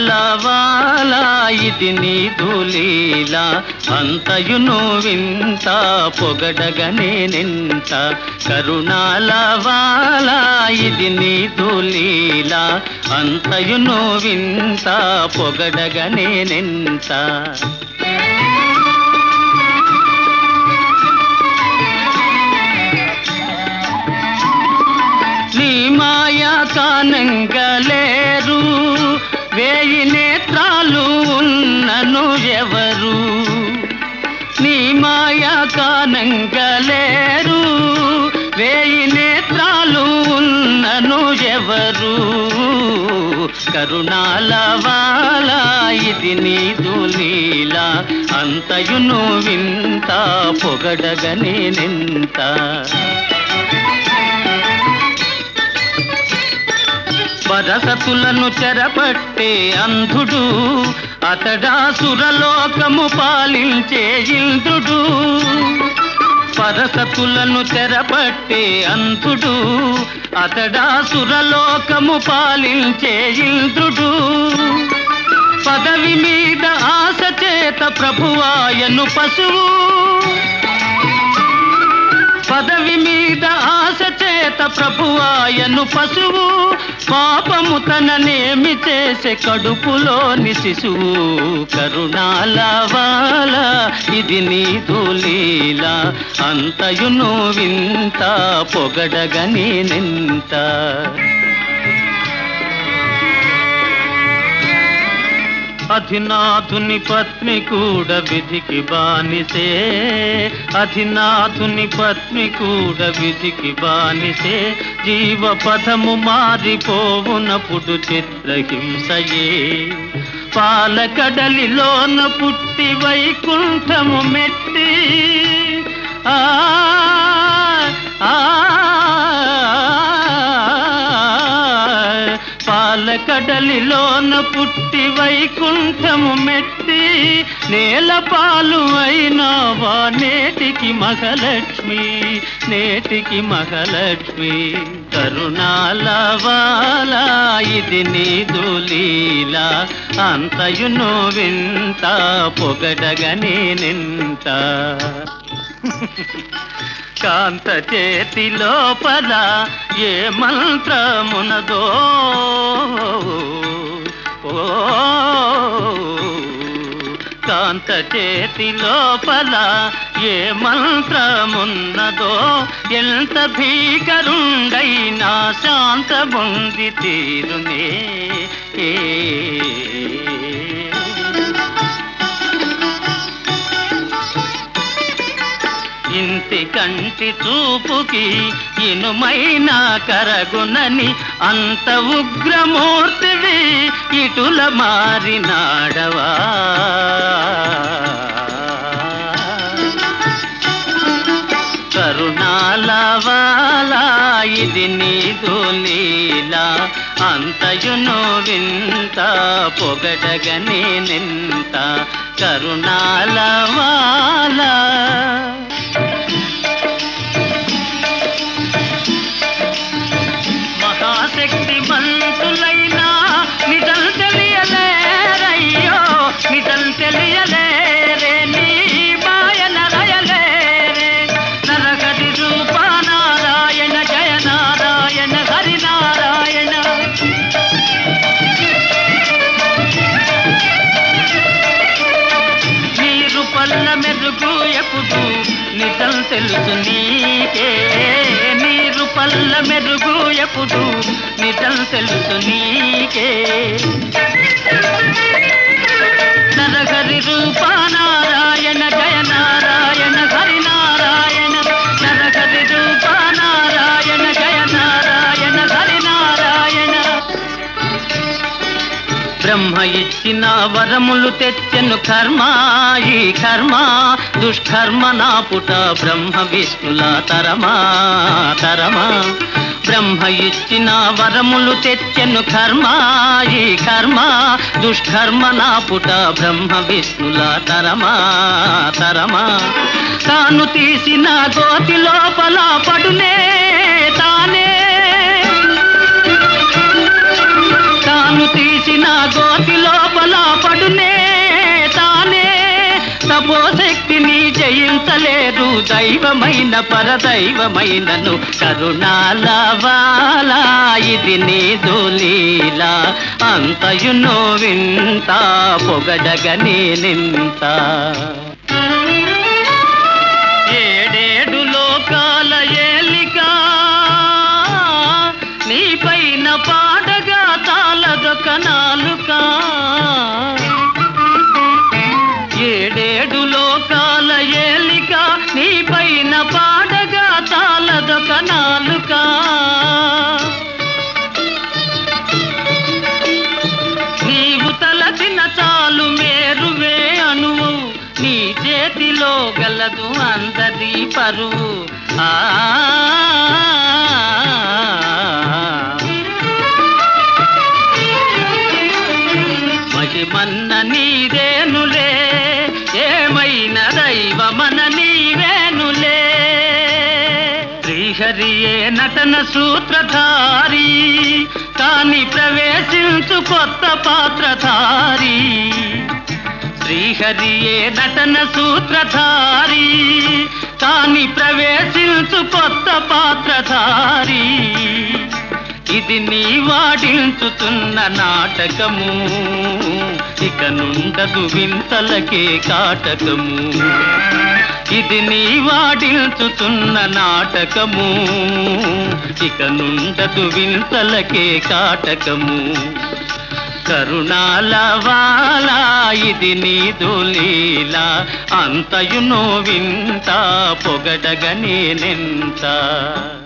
కరుణాల వాల ఇది నీదు లీల అంతయును వింత పొగడగనేనెంత కరుణాల వాల ఇది నీదు లీల అంతయును వింత పొగడగనేనెంత నీ మాయా కానంగలేరు వేయి నేత్రాలు ఉన్నను ఎవరు నీ మాయా కానంగలేరు వేయి నేత్రాలు ఉన్నను ఎవరు కరుణాల వాల ఇది నీదు లీల అంతయును వింత పొగడగనేనెంత పరసతులను చెరపట్టే అంధుడు అతడాసురలోకము పాలించే ఇంద్రుడు పరసతులను చెరపట్టే అంధుడు అతడాసురలోకము పాలించే ఇంద్రుడు పదవి మీద ఆశ చేత ప్రభువాయను పశువు పదవి మీద ఆశ చేత ప్రభువాయను పశువు పాపము తననేమి చేసే కడుపులోని శిశువు కరుణాల వాల ఇది నీదు లీల అంతయును వింత పొగడగనేనెంత అధినాథుని పత్ని కూడా విధికి బానిసే అధినాథుని పత్ని కూడా విధికి బానిసే జీవపథము మారిపోవునప్పుడు చిత్రహింసయే పాలకడలిలోన పుట్టి వైకుంఠము మెట్టి ఆ పాలకడలిలోన పుట్టి వైకుంఠము మెట్టి నేలపాలు అయినావా నేటికి మహాలక్ష్మి నేటికి మహాలక్ష్మి కరుణాల వాల ఇది నీదు లీల అంతయును వింత పొగడగనేనెంత కాంత చేతి లోపల ఏ మంత్రమునదో కాంత చేతి లోపల ఏ మంత్రమున్నదో ఎంత భీకరుండైనా శాంతముంది తీరునే ఇంటి కంటి చూపుకి ఇనుమైన కరగునని అంత ఉగ్రమూర్తివి ఇటుల మారినాడవా కరుణాల వాల ఇది నీదు లీల అంతయును వింత పొగడగనేనెంత కరుణాల వాల మహాశక్తి మంతులైనా నిజం తెలియలేరయ్యో నిజం తెలియలేరే నీ మాయన రయలేరే నరగది రూప నారాయణ జయ నారాయణ హరి నారాయణ నీరు పల్ల మెరుగు ఎప్పుడు నిజం తెలుసు నీకే నీరు పల్ల మెరుగు ఎప్పుడు నిజం తెలుసు నీకే నరహరి రూప నారాయణ జయ నారాయణ హరి నారాయణ నరహరి రూప నారాయణ జయ నారాయణ హరి నారాయణ బ్రహ్మ ఇచ్చిన వరములు తెచ్చెను కర్మ ఈ కర్మ దుష్కర్మ నాపుట బ్రహ్మ విష్ణుల తరమా తరమా బ్రహ్మ ఇచ్చిన వరములు తెచ్చెను కర్మ ఈ కర్మ దుష్కర్మ నాపుట బ్రహ్మ విష్ణుల తరమా తరమా తాను తీసిన గోతి లోపల పడునే తానే తాను తీసిన గోతిలో తపోశక్తిని జయించలేరు దైవమైన పరదైవమైనను కరుణాలవాలా ఇది నీదు లీలా అంతయునో వింత పొగడగనే నింత ఏడేడు లోకాల ఏలిక నీపైన పాడగా తాళదొక నాలుక ఏడేడు లోకాల ఏలిక నీపైన పాడగా తాళదొక నాలుక నీవు తలచిన చాలు మేరువే అణువు నీ చేతిలో గలదు అందరి పరువు మహిమన్న నీదేనులే ఏమైన దైవమన నీవేనులే శ్రీహరియే నటన సూత్రధారి కాని ప్రవేశించు కొత్త పాత్రధారి శ్రీహరియే నటన సూత్రధారి కాని ప్రవేశించు కొత్త పాత్రధారి ఇది నీ వాడించుతున్న నాటకము ఇక నుండదు వింతలకే కాటకము ఇది నీ వాడించుతున్న నాటకము ఇక నుండదు వింతలకే కాటకము కరుణాలవాలా ఇది నీదు లీలా అంతయునో వింత పొగడగనే నింత